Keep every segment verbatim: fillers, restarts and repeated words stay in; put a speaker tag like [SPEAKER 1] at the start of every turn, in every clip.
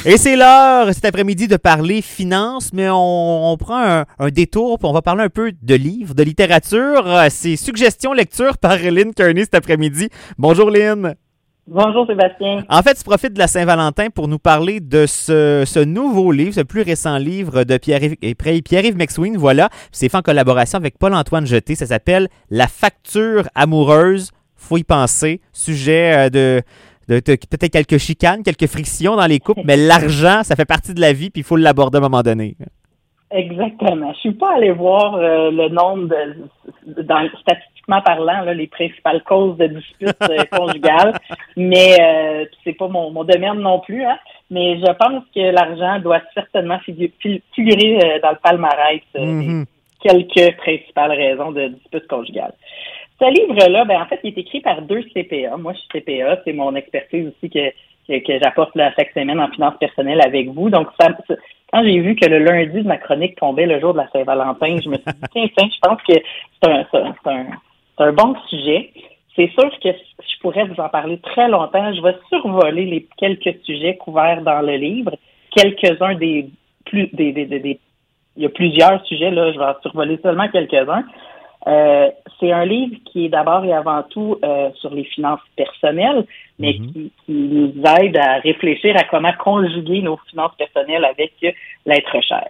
[SPEAKER 1] Et c'est l'heure cet après-midi de parler finances, mais on, on prend un, un détour, puis on va parler un peu de livres, de littérature. C'est Suggestions lecture par Lynn Kearney cet après-midi. Bonjour Lynn.
[SPEAKER 2] Bonjour Sébastien.
[SPEAKER 1] En fait, tu profites de la Saint-Valentin pour nous parler de ce, ce nouveau livre, ce plus récent livre de Pierre-Yves, Pierre-Yves McSween, voilà. C'est fait en collaboration avec Paul-Antoine Jeté. Ça s'appelle « La facture amoureuse ». Faut y penser. Sujet de, de, de peut-être quelques chicanes, quelques frictions dans les couples, mais l'argent, ça fait partie de la vie, puis il faut l'aborder à un moment donné.
[SPEAKER 2] Exactement. Je suis pas allé voir euh, le nombre de, dans, statistiquement parlant, là, les principales causes de disputes euh, conjugales, mais euh, c'est pas mon, mon domaine non plus. Hein, mais je pense que l'argent doit certainement figurer euh, dans le palmarès euh, mm-hmm. des quelques principales raisons de disputes conjugales. Ce livre-là, ben en fait, il est écrit par deux C P A. Moi, je suis C P A, c'est mon expertise aussi que que, que j'apporte là, chaque semaine en finances personnelles avec vous. Donc, ça, ça, quand j'ai vu que le lundi de ma chronique tombait le jour de la Saint-Valentin, je me suis dit, tiens, tiens, je pense que c'est un, c'est un, c'est un bon sujet. C'est sûr que je pourrais vous en parler très longtemps. Je vais survoler les quelques sujets couverts dans le livre. Quelques-uns des plus, des, des, des, des il y a plusieurs sujets, là, je vais en survoler seulement quelques-uns. Euh, c'est un livre qui est d'abord et avant tout euh, sur les finances personnelles, mais mm-hmm. qui, qui nous aide à réfléchir à comment conjuguer nos finances personnelles avec l'être cher.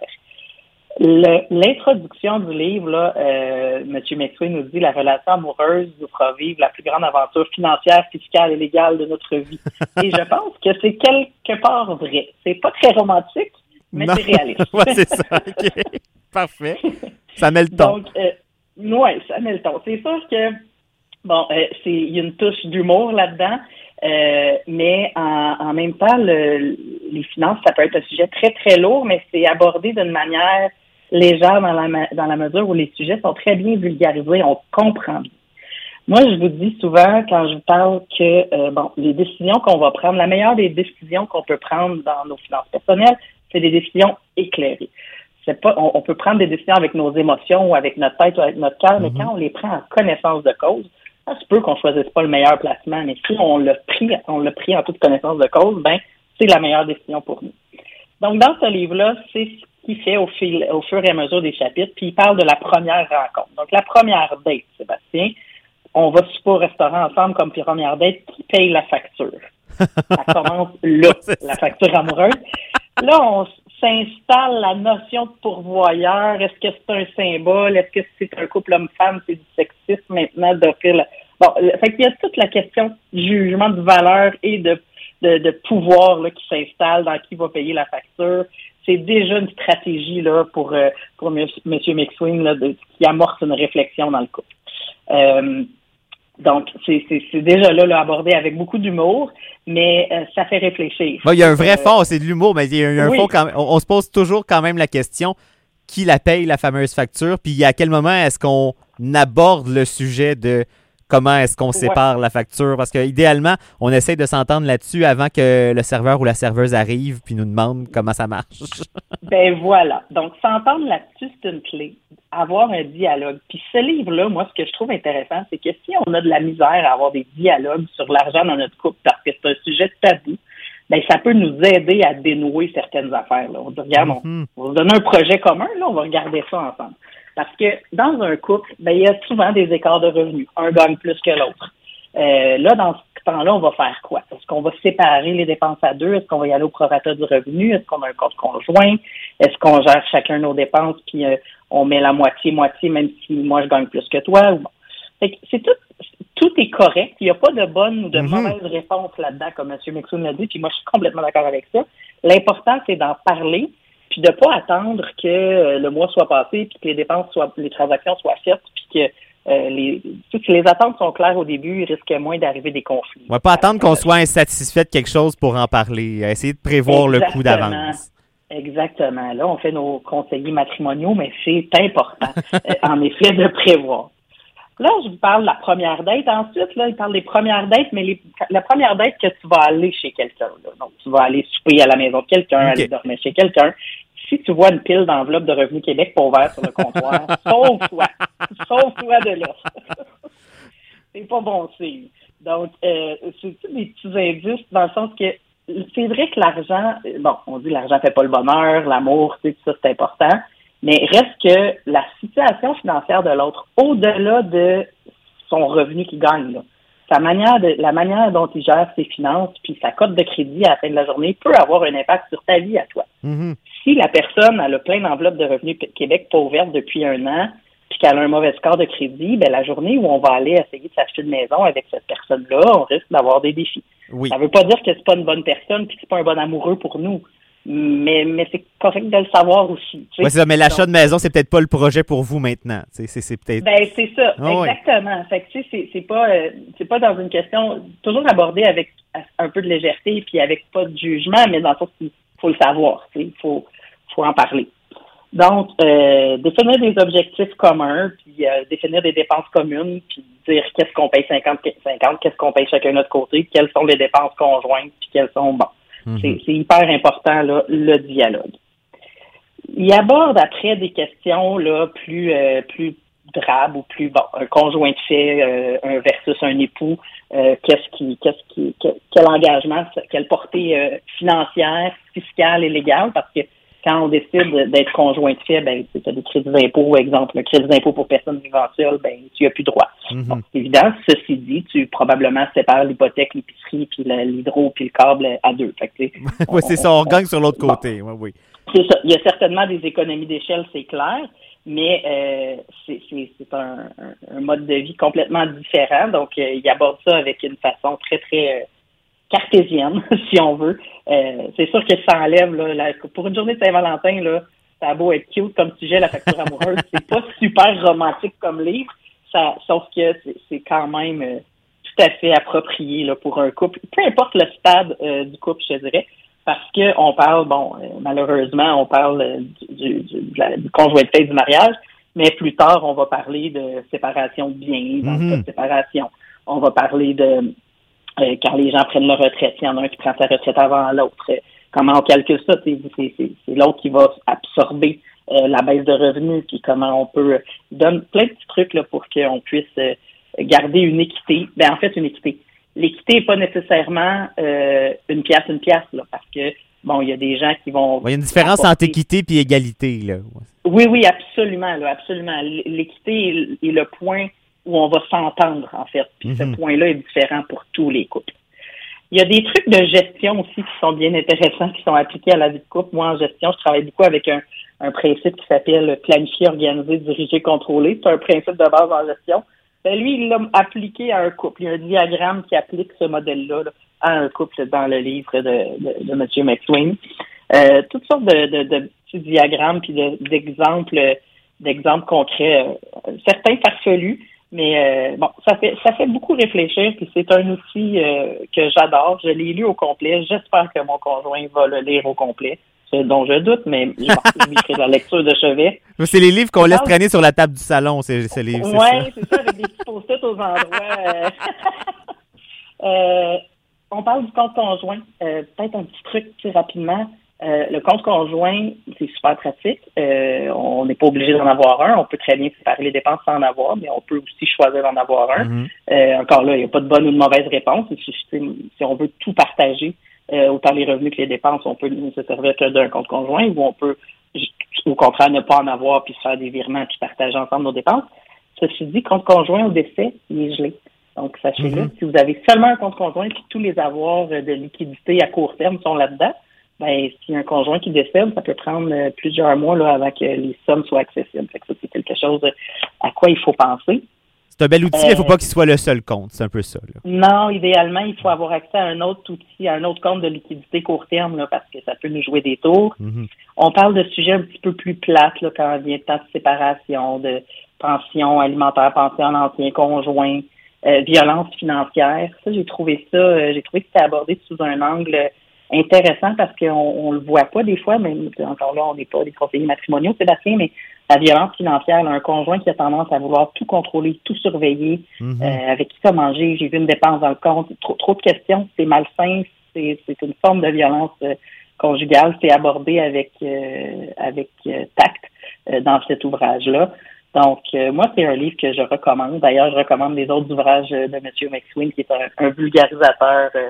[SPEAKER 2] Le, l'introduction du livre, là, euh, M. McSween nous dit « La relation amoureuse nous fera vivre la plus grande aventure financière, fiscale et légale de notre vie. » Et je pense que c'est quelque part vrai. C'est pas très romantique, mais non. C'est réaliste.
[SPEAKER 1] Ouais, c'est ça. OK. Parfait. Ça met le ton.
[SPEAKER 2] Donc, euh, oui, ça met le ton. C'est sûr que, bon, euh, c'est il y a une touche d'humour là-dedans, euh, mais en, en même temps, le, les finances, ça peut être un sujet très, très lourd, mais c'est abordé d'une manière légère dans la, dans la mesure où les sujets sont très bien vulgarisés, on comprend. Moi, je vous dis souvent, quand je vous parle que, euh, bon, les décisions qu'on va prendre, la meilleure des décisions qu'on peut prendre dans nos finances personnelles, c'est des décisions éclairées. C'est pas, on, on peut prendre des décisions avec nos émotions ou avec notre tête ou avec notre cœur, mm-hmm. mais quand on les prend en connaissance de cause, ça se peut qu'on choisisse pas le meilleur placement, mais si on l'a pris, on l'a pris en toute connaissance de cause, ben, c'est la meilleure décision pour nous. Donc, dans ce livre-là, c'est ce qu'il fait au fil, au fur et à mesure des chapitres, puis il parle de la première rencontre. Donc, la première date, Sébastien, on va souper au restaurant ensemble comme première date, qui paye la facture? Ça commence là, la facture amoureuse. Là, on s'installe la notion de pourvoyeur. Est-ce que c'est un symbole? Est-ce que c'est un couple homme-femme? C'est du sexisme maintenant d'offrir la... Bon, fait qu'il y a toute la question du jugement de valeur et de, de, de pouvoir là, qui s'installe dans qui va payer la facture. C'est déjà une stratégie là pour, pour M. McSween là, de, qui amorce une réflexion dans le couple. Euh, Donc, c'est, c'est, c'est déjà là, là abordé avec beaucoup d'humour, mais euh, ça fait réfléchir.
[SPEAKER 1] Bon, il y a un vrai fond, euh, c'est de l'humour, mais il y a un oui. fond quand même. On, on se pose toujours quand même la question, qui la paye, la fameuse facture, puis à quel moment est-ce qu'on aborde le sujet de comment est-ce qu'on sépare ouais. la facture? Parce qu'idéalement, on essaie de s'entendre là-dessus avant que le serveur ou la serveuse arrive puis nous demande comment ça marche.
[SPEAKER 2] Ben voilà. Donc, s'entendre là-dessus, c'est une clé. Avoir un dialogue. Puis ce livre-là, moi, ce que je trouve intéressant, c'est que si on a de la misère à avoir des dialogues sur l'argent dans notre couple parce que c'est un sujet tabou, ben ça peut nous aider à dénouer certaines affaires. Là. On dit, regarde, mm-hmm. on, on va se donner un projet commun, là, on va regarder ça ensemble. Parce que dans un couple, ben il y a souvent des écarts de revenus. Un gagne plus que l'autre. Euh, là, dans ce temps-là, on va faire quoi? Est-ce qu'on va séparer les dépenses à deux? Est-ce qu'on va y aller au prorata du revenu? Est-ce qu'on a un compte conjoint? Est-ce qu'on gère chacun nos dépenses puis euh, on met la moitié-moitié même si moi je gagne plus que toi? Bon. Fait que c'est tout, tout est correct. Il n'y a pas de bonne ou de mm-hmm. mauvaise réponse là-dedans, comme M. McSween l'a dit, puis moi je suis complètement d'accord avec ça. L'important, c'est d'en parler, puis de pas attendre que euh, le mois soit passé, puis que les dépenses soient, les transactions soient faites, puis que Euh, les, si les attentes sont claires au début, il risque moins d'arriver des conflits.
[SPEAKER 1] On va pas attendre qu'on soit insatisfait de quelque chose pour en parler. Essayer de prévoir Exactement. le coup d'avance.
[SPEAKER 2] Exactement. Là, on fait nos conseillers matrimoniaux, mais c'est important, en effet, de prévoir. Là, je vous parle de la première date. Ensuite, là, il parle des premières dates, mais les, la première date que tu vas aller chez quelqu'un. Là. Donc, tu vas aller souper à la maison de quelqu'un, okay. aller dormir chez quelqu'un. Si tu vois une pile d'enveloppes de Revenu Québec pas ouverte sur le comptoir, sauve-toi. Sauve-toi de là. C'est pas bon signe. Donc, euh, c'est tous des petits indices dans le sens que c'est vrai que l'argent, bon, on dit l'argent fait pas le bonheur, l'amour, tu sais, tout ça, c'est important, mais reste que la situation financière de l'autre, au-delà de son revenu qu'il gagne, là, sa manière de, la manière dont il gère ses finances puis sa cote de crédit à la fin de la journée peut avoir un impact sur ta vie à toi.
[SPEAKER 1] Mm-hmm.
[SPEAKER 2] Si la personne elle a plein d'enveloppes de revenus Québec pas ouvertes depuis un an puis qu'elle a un mauvais score de crédit, ben la journée où on va aller essayer de s'acheter une maison avec cette personne-là, on risque d'avoir des défis.
[SPEAKER 1] Oui.
[SPEAKER 2] Ça veut pas dire que c'est pas une bonne personne puis que c'est pas un bon amoureux pour nous. Mais, mais c'est correct de le savoir aussi.
[SPEAKER 1] Oui, c'est ça, mais l'achat de maison, c'est peut-être pas le projet pour vous maintenant. C'est, c'est, c'est peut-être.
[SPEAKER 2] Ben, c'est ça,
[SPEAKER 1] oh,
[SPEAKER 2] exactement. Oui. Fait que, tu sais, c'est, c'est pas, euh, c'est pas dans une question, toujours abordée avec un peu de légèreté puis avec pas de jugement, mais dans le sens qu'il faut le savoir, tu sais, il faut, faut en parler. Donc, euh, définir des objectifs communs, puis euh, définir des dépenses communes, puis dire qu'est-ce qu'on paye cinquante cinquante, qu'est-ce qu'on paye chacun de notre côté, quelles sont les dépenses conjointes, puis quelles sont, bon. Mm-hmm. C'est, c'est hyper important, là, le dialogue. Il aborde après des questions, là, plus, euh, plus drabe ou plus, bon, un conjoint de fait euh, un versus un époux, euh, qu'est-ce qui, qu'est-ce qui, quel, quel engagement, quelle portée euh, financière, fiscale et légale, parce que quand on décide d'être conjoint de fait, ben, tu as des crédits d'impôt, exemple, le crédit d'impôt pour personnes vivantes seules, ben, tu n'as plus droit. Mm-hmm. Bon, c'est évident. Ceci dit, tu probablement sépares l'hypothèque, l'épicerie, puis l'hydro, puis le câble à deux. Fait que,
[SPEAKER 1] oui, c'est ça, on, on gagne sur l'autre
[SPEAKER 2] bon,
[SPEAKER 1] côté. Oui, oui.
[SPEAKER 2] C'est ça. Il y a certainement des économies d'échelle, c'est clair, mais euh, c'est, c'est, c'est un, un, un mode de vie complètement différent. Donc, euh, il aborde ça avec une façon très, très euh, cartésienne, si on veut. Euh, c'est sûr que ça enlève, là, la, pour une journée de Saint-Valentin, là, ça a beau être cute comme sujet, la facture amoureuse, c'est pas super romantique comme livre, ça, sauf que c'est, c'est quand même euh, tout à fait approprié là, pour un couple, peu importe le stade euh, du couple, je dirais, parce que on parle, bon, euh, malheureusement, on parle euh, du, du, du, la, du conjointeté du mariage, mais plus tard, on va parler de séparation de biens, dans mm-hmm. le cas de séparation. On va parler de Euh, quand les gens prennent leur retraite, il y en a un qui prend sa retraite avant l'autre. Euh, comment on calcule ça? C'est, c'est, c'est, c'est l'autre qui va absorber euh, la baisse de revenus, puis comment on peut... Euh, donne plein de petits trucs là, pour qu'on puisse euh, garder une équité. Ben en fait, une équité. L'équité n'est pas nécessairement euh, une pièce, une pièce, là, parce que, bon, il y a des gens qui vont...
[SPEAKER 1] Il y a une différence apporter... entre équité et égalité, là.
[SPEAKER 2] Oui, oui, absolument, là, absolument. L'équité est le point où on va s'entendre, en fait. Puis mm-hmm. ce point-là est différent pour tous les couples. Il y a des trucs de gestion aussi qui sont bien intéressants, qui sont appliqués à la vie de couple. Moi, en gestion, je travaille beaucoup avec un, un principe qui s'appelle planifier, organiser, diriger, contrôler. C'est un principe de base en gestion. Ben, lui, il l'a appliqué à un couple. Il y a un diagramme qui applique ce modèle-là là, à un couple dans le livre de, de, de M. McSween. Euh, toutes sortes de, de, de petits diagrammes puis de, d'exemples, d'exemples concrets, euh, certains farfelus. Mais euh, bon, ça fait ça fait beaucoup réfléchir, puis c'est un outil euh, que j'adore. Je l'ai lu au complet. J'espère que mon conjoint va le lire au complet, ce dont je doute, mais bon, je lui ferai la lecture de chevet.
[SPEAKER 1] C'est les livres qu'on laisse traîner sur la table du salon, ces, ces livres.
[SPEAKER 2] Oui, c'est, c'est ça, avec des petits post-it aux endroits. Euh... euh, on parle du compte conjoint. Euh, peut-être un petit truc plus rapidement. Euh, le compte conjoint, c'est super pratique. Euh, on n'est pas obligé d'en avoir un. On peut très bien séparer les dépenses sans en avoir, mais on peut aussi choisir d'en avoir un. Mm-hmm. Euh, encore là, il n'y a pas de bonne ou de mauvaise réponse. Si, si on veut tout partager, euh, autant les revenus que les dépenses, on peut se servir que d'un compte conjoint ou on peut, au contraire, ne pas en avoir puis se faire des virements puis partager ensemble nos dépenses. Ceci dit, compte conjoint au décès, il est gelé. Donc, sachez-le, mm-hmm. si vous avez seulement un compte conjoint puis tous les avoirs de liquidité à court terme sont là-dedans, ben, s'il y a un conjoint qui décède, ça peut prendre euh, plusieurs mois là, avant que les sommes soient accessibles. Fait que ça, c'est quelque chose à quoi il faut penser.
[SPEAKER 1] C'est un bel outil, euh, mais il ne faut pas qu'il soit le seul compte. C'est un peu ça. Là.
[SPEAKER 2] Non, idéalement, il faut avoir accès à un autre outil, à un autre compte de liquidité court terme, là, parce que ça peut nous jouer des tours. Mm-hmm. On parle de sujets un petit peu plus plates là, quand il vient de temps de séparation, de pension alimentaire, pension en ancien conjoint, euh, violence financière. Ça, j'ai trouvé ça, euh, j'ai trouvé que c'était abordé sous un angle intéressant parce qu'on on le voit pas des fois, mais encore là, on n'est pas des conseillers matrimoniaux, Sébastien, mais la violence financière, là, un conjoint qui a tendance à vouloir tout contrôler, tout surveiller, mm-hmm. euh, avec qui ça manger, j'ai vu une dépense dans le compte, trop, trop de questions, c'est malsain, c'est, c'est une forme de violence euh, conjugale, c'est abordé avec euh, avec euh, tact euh, dans cet ouvrage-là. Donc, euh, moi, c'est un livre que je recommande. D'ailleurs, je recommande les autres ouvrages de M. McSween, qui est un, un vulgarisateur euh,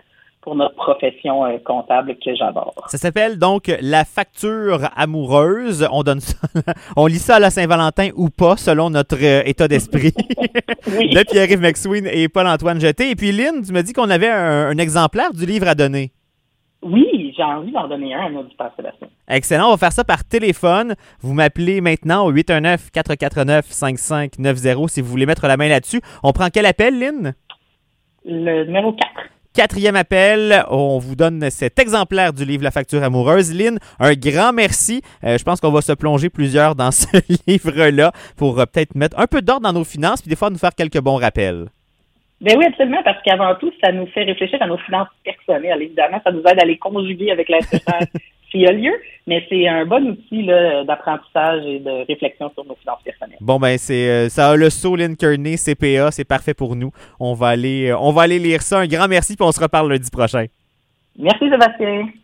[SPEAKER 2] pour notre profession euh, comptable que j'adore.
[SPEAKER 1] Ça s'appelle donc La facture amoureuse. On donne ça, on lit ça à la Saint-Valentin ou pas, selon notre euh, état d'esprit.
[SPEAKER 2] Oui.
[SPEAKER 1] De Pierre-Yves McSween et Paul-Antoine Jeté. Et puis Lynn, tu m'as dit qu'on avait un, un exemplaire du livre à donner.
[SPEAKER 2] Oui, j'ai envie d'en donner un à notre Sébastien.
[SPEAKER 1] Excellent, on va faire ça par téléphone. Vous m'appelez maintenant au huit un neuf, quatre quatre neuf, cinq cinq neuf zéro si vous voulez mettre la main là-dessus. On prend quel appel, Lynn?
[SPEAKER 2] Le numéro quatre.
[SPEAKER 1] Quatrième appel, on vous donne cet exemplaire du livre La facture amoureuse. Lynn, un grand merci. Euh, je pense qu'on va se plonger plusieurs dans ce livre-là pour euh, peut-être mettre un peu d'ordre dans nos finances puis des fois nous faire quelques bons rappels.
[SPEAKER 2] Ben oui, absolument, parce qu'avant tout, ça nous fait réfléchir à nos finances personnelles. Évidemment, ça nous aide à les conjuguer avec la société s'il y a lieu, mais c'est un bon outil là, d'apprentissage et de réflexion sur nos finances personnelles.
[SPEAKER 1] Bon, ben, c'est euh, ça a le saut Lynn Kearney, C P A, c'est parfait pour nous. On va aller, euh, on va aller lire ça. Un grand merci, puis on se reparle lundi prochain.
[SPEAKER 2] Merci, Sébastien.